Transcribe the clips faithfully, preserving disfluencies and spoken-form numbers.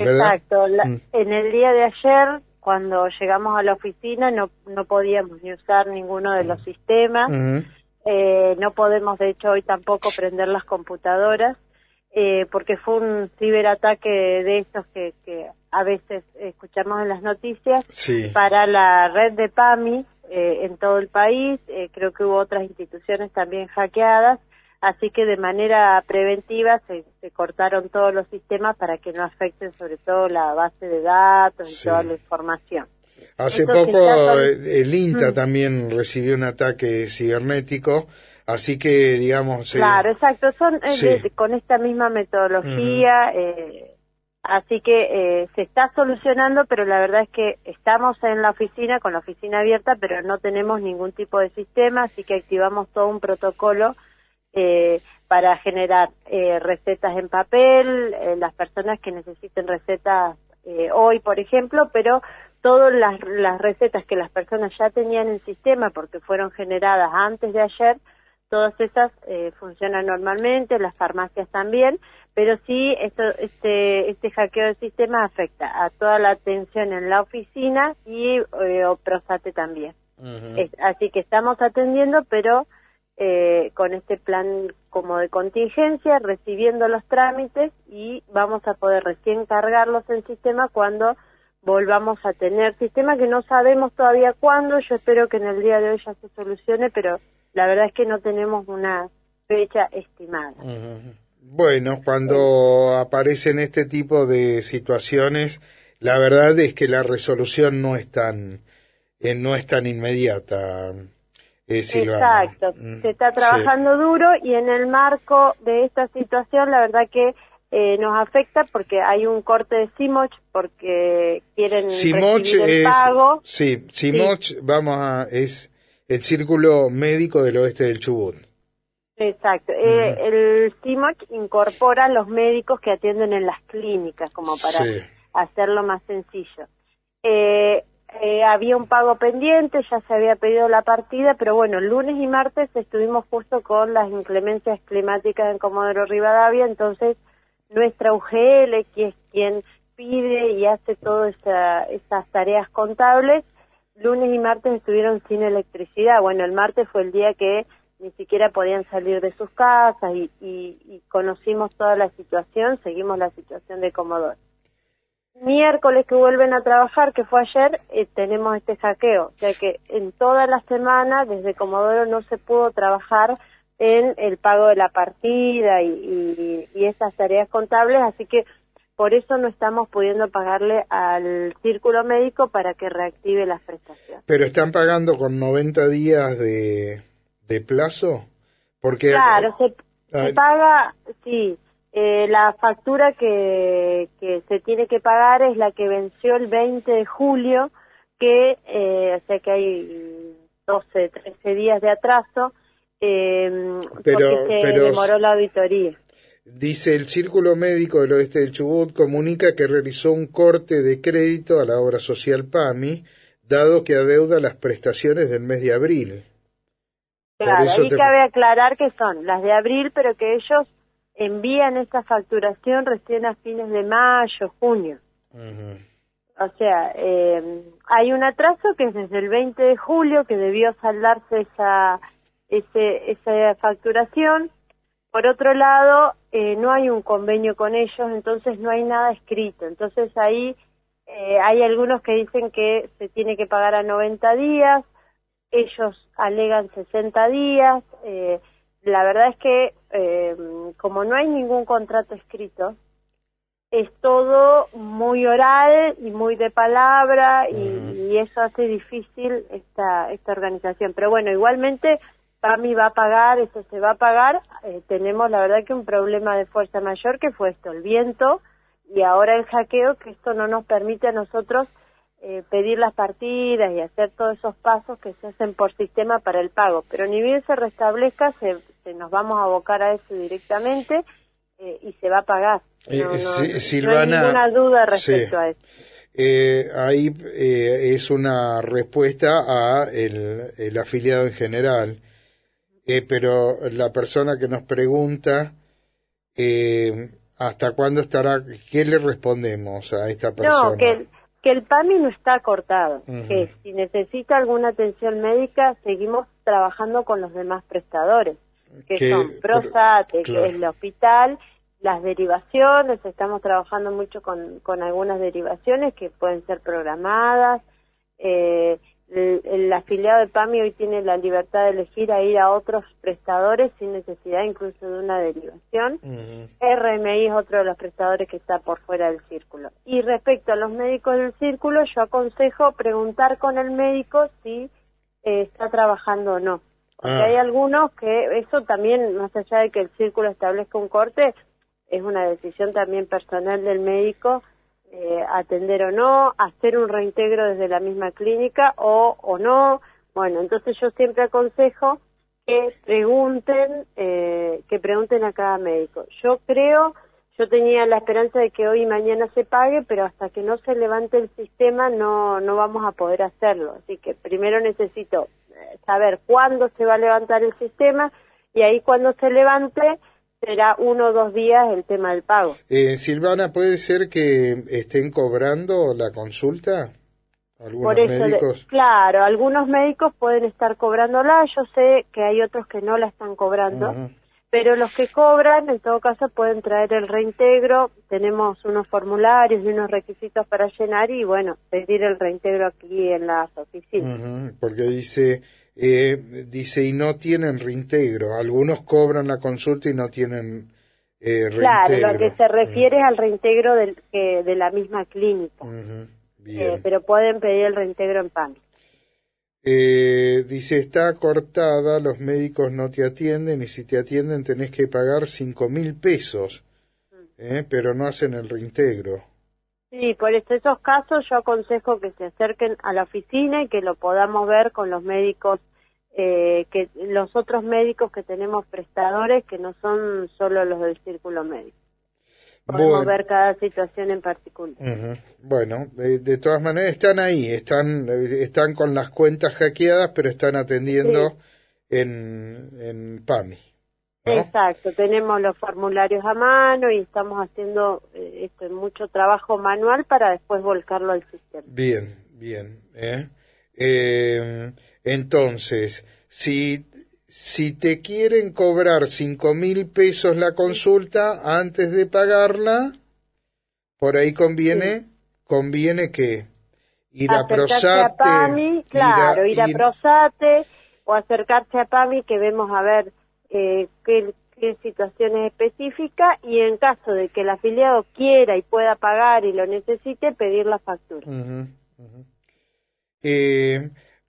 ¿verdad? Exacto. La, Mm. En el día de ayer, cuando llegamos a la oficina, no, no podíamos ni usar ninguno de los sistemas. Mm. Eh, no podemos, de hecho, hoy tampoco prender las computadoras, eh, porque fue un ciberataque de estos que, que a veces escuchamos en las noticias, Sí. para la red de PAMI eh, en todo el país. Eh, creo que hubo otras instituciones también hackeadas, así que de manera preventiva se, se cortaron todos los sistemas para que no afecten sobre todo la base de datos y Sí. toda la información. Hace Esto se poco está sol- eh, el INTA Mm. también recibió un ataque cibernético, así que, digamos... eh, Claro, exacto, son eh, sí. de- de- con esta misma metodología, eh, así que eh, se está solucionando, pero la verdad es que estamos en la oficina, con la oficina abierta, pero no tenemos ningún tipo de sistema, así que activamos todo un protocolo eh, para generar eh, recetas en papel, eh, las personas que necesiten recetas eh, hoy, por ejemplo, pero todas las, las recetas que las personas ya tenían en sistema porque fueron generadas antes de ayer, todas esas eh, funcionan normalmente, las farmacias también, pero sí esto, este, este hackeo del sistema afecta a toda la atención en la oficina y eh, Oprosate también. Ujú. Es, así que estamos atendiendo, pero eh, con este plan como de contingencia, recibiendo los trámites, y vamos a poder recién cargarlos en sistema cuando volvamos a tener sistema, que no sabemos todavía cuándo. Yo espero que en el día de hoy ya se solucione, pero la verdad es que no tenemos una fecha estimada. Ujú. Bueno, cuando aparecen este tipo de situaciones, la verdad es que la resolución no es tan, eh, no es tan inmediata, eh, Silvana. Exacto, Mm, se está sí. trabajando duro, y en el marco de esta situación la verdad que eh, nos afecta porque hay un corte de Simoch, porque quieren Simoch recibir el es, pago. sí, Simoch, vamos a, es el Círculo Médico del Oeste del Chubut. Exacto, Ujú. eh, el Simoch incorpora los médicos que atienden en las clínicas, como para Sí. hacerlo más sencillo. Eh, eh, había un pago pendiente, ya se había pedido la partida, pero bueno, lunes y martes estuvimos justo con las inclemencias climáticas en Comodoro Rivadavia, entonces nuestra U G L, que es quien pide y hace todas esa, esas tareas contables, lunes y martes estuvieron sin electricidad. Bueno, el martes fue el día que ni siquiera podían salir de sus casas, y, y, y conocimos toda la situación, seguimos la situación de Comodoro. Miércoles que vuelven a trabajar, que fue ayer, eh, tenemos este hackeo, o sea que en toda la semana desde Comodoro no se pudo trabajar en el pago de la partida y, y, y esas tareas contables, así que por eso no estamos pudiendo pagarle al Círculo Médico para que reactive las prestaciones. Pero están pagando con noventa días de, de plazo, porque Claro, se, ah, se paga, sí, eh, la factura que, que se tiene que pagar es la que venció el veinte de julio, que, eh, o sea que hay doce, trece días de atraso, eh, pero, porque se pero demoró la auditoría. dice el Círculo Médico del Oeste del Chubut comunica que realizó un corte de crédito a la obra social PAMI, dado que adeuda las prestaciones del mes de abril. Por Claro, eso ahí te... cabe aclarar que son las de abril, pero que ellos envían esta facturación recién a fines de mayo, junio. Ujú. O sea, eh, hay un atraso que es desde el veinte de julio, que debió saldarse esa, ese, esa facturación. Por otro lado, eh, no hay un convenio con ellos, entonces no hay nada escrito. Entonces ahí eh, hay algunos que dicen que se tiene que pagar a noventa días, ellos alegan sesenta días. Eh, la verdad es que eh, como no hay ningún contrato escrito, es todo muy oral y muy de palabra, y, Ujú. y eso hace difícil esta esta organización. Pero bueno, igualmente PAMI va a pagar, eso se va a pagar. Eh, tenemos la verdad que un problema de fuerza mayor, que fue esto, el viento, y ahora el hackeo, que esto no nos permite a nosotros eh, pedir las partidas y hacer todos esos pasos que se hacen por sistema para el pago. Pero ni bien se restablezca, se, se nos vamos a abocar a eso directamente, eh, y se va a pagar. No, Eh, no, Si- no, Silvana, no hay ninguna duda respecto sí. a eso. Eh, ahí eh, es una respuesta a el, el afiliado en general, eh, pero la persona que nos pregunta, eh, ¿Hasta cuándo estará? ¿Qué le respondemos a esta persona? No, que el, que el PAMI no está cortado, Uh-huh. que si necesita alguna atención médica, seguimos trabajando con los demás prestadores, que, que son Prosate, claro, que es el hospital, las derivaciones, estamos trabajando mucho con, con algunas derivaciones que pueden ser programadas. Eh, el, el afiliado de PAMI hoy tiene la libertad de elegir a ir a otros prestadores sin necesidad incluso de una derivación. Uh-huh. R M I es otro de los prestadores que está por fuera del círculo. Y respecto a los médicos del círculo, yo aconsejo preguntar con el médico si eh, está trabajando o no. Porque ah. hay algunos que eso también, más allá de que el círculo establezca un corte, es una decisión también personal del médico, eh, atender o no, hacer un reintegro desde la misma clínica o, o no. Bueno, entonces yo siempre aconsejo que pregunten, eh, que pregunten a cada médico. Yo creo, yo tenía la esperanza de que hoy y mañana se pague, pero hasta que no se levante el sistema no, no vamos a poder hacerlo. Así que primero necesito saber cuándo se va a levantar el sistema y ahí cuando se levante será uno o dos días el tema del pago. Eh, Silvana, ¿puede ser que estén cobrando la consulta? ¿Algunos Por eso, médicos? Claro, algunos médicos pueden estar cobrándola, yo sé que hay otros que no la están cobrando, uh-huh. pero los que cobran, en todo caso, pueden traer el reintegro, tenemos unos formularios y unos requisitos para llenar y, bueno, pedir el reintegro aquí en las oficinas. Uh-huh, porque dice... Eh, dice, y no tienen reintegro. Algunos cobran la consulta y no tienen eh, reintegro. Claro, lo que se refiere uh-huh. es al reintegro del, eh, de la misma clínica. Uh-huh. Bien. Eh, pero pueden pedir el reintegro en PAMI. Eh, dice, está cortada, los médicos no te atienden y si te atienden tenés que pagar cinco mil pesos, uh-huh. eh, pero no hacen el reintegro. Sí, por eso, esos casos yo aconsejo que se acerquen a la oficina y que lo podamos ver con los médicos, eh, que los otros médicos que tenemos prestadores, que no son solo los del círculo médico. Podemos bueno. ver cada situación en particular. Uh-huh. Bueno, de, de todas maneras están ahí, están están con las cuentas hackeadas, pero están atendiendo sí. en, en PAMI. ¿No? Exacto, tenemos los formularios a mano y estamos haciendo eh, esto, mucho trabajo manual para después volcarlo al sistema. Bien, bien. ¿eh? Eh, entonces, si, si te quieren cobrar cinco mil pesos la consulta antes de pagarla, por ahí conviene, sí. conviene que ir a Prosate. A PAMI, claro, ir a, ir a Prosate o acercarse a PAMI que vemos a ver Eh, qué, qué situaciones específicas y en caso de que el afiliado quiera y pueda pagar y lo necesite, pedir la factura. Uh-huh, uh-huh. Eh,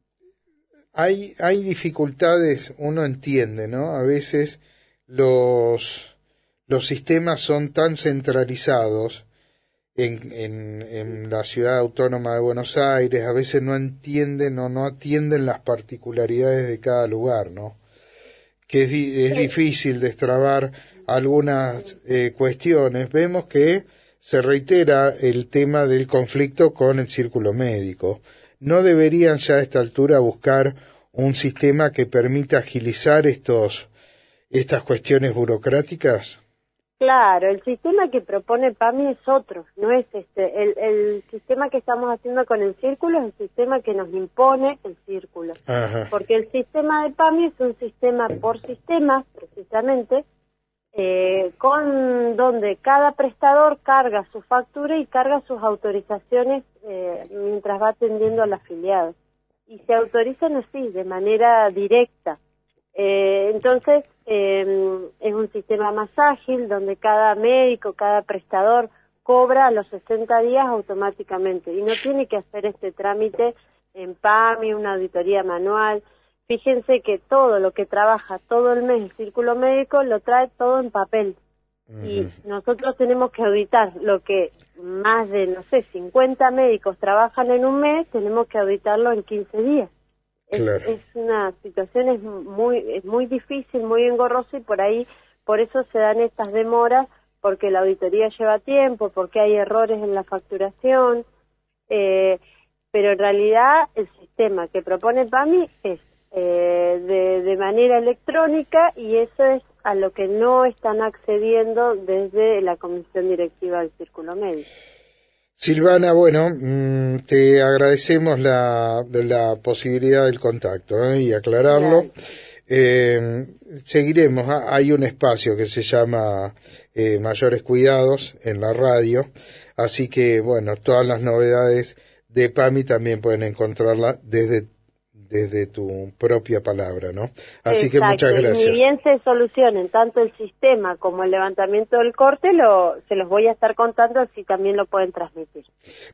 hay, hay dificultades, uno entiende, ¿no? A veces los, los sistemas son tan centralizados en, en, en la ciudad autónoma de Buenos Aires, a veces no entienden o no atienden las particularidades de cada lugar, ¿no? Que es, es difícil destrabar algunas eh, cuestiones. Vemos que se reitera el tema del conflicto con el círculo médico. ¿No deberían ya a esta altura buscar un sistema que permita agilizar estos estas cuestiones burocráticas? Claro, el sistema que propone PAMI es otro, no es este. El, el sistema que estamos haciendo con el círculo es el sistema que nos impone el círculo. Ajá. Porque el sistema de PAMI es un sistema por sistemas, precisamente, eh, con donde cada prestador carga su factura y carga sus autorizaciones eh, mientras va atendiendo al afiliado. Y se autorizan así, de manera directa. Eh, entonces, eh, es un sistema más ágil, donde cada médico, cada prestador cobra a los sesenta días automáticamente y no tiene que hacer este trámite en PAMI, una auditoría manual. Fíjense que todo lo que trabaja todo el mes el círculo médico lo trae todo en papel. Uh-huh. Y nosotros tenemos que auditar lo que más de, no sé, cincuenta médicos trabajan en un mes, tenemos que auditarlo en quince días. Claro. Es, es una situación es muy es muy difícil, muy engorrosa y por ahí, por eso se dan estas demoras, porque la auditoría lleva tiempo, porque hay errores en la facturación, eh, pero en realidad el sistema que propone PAMI es eh, de, de manera electrónica, y eso es a lo que no están accediendo desde la Comisión Directiva del Círculo Médico. Silvana, bueno, te agradecemos la, la posibilidad del contacto ¿eh? y aclararlo. Eh, seguiremos, hay un espacio que se llama eh, Mayores Cuidados en la radio, así que bueno, todas las novedades de PAMI también pueden encontrarla desde desde tu propia palabra, ¿no? Así Exacto. Que muchas gracias. Y ni bien se solucionen tanto el sistema como el levantamiento del corte, lo, se los voy a estar contando, así también lo pueden transmitir.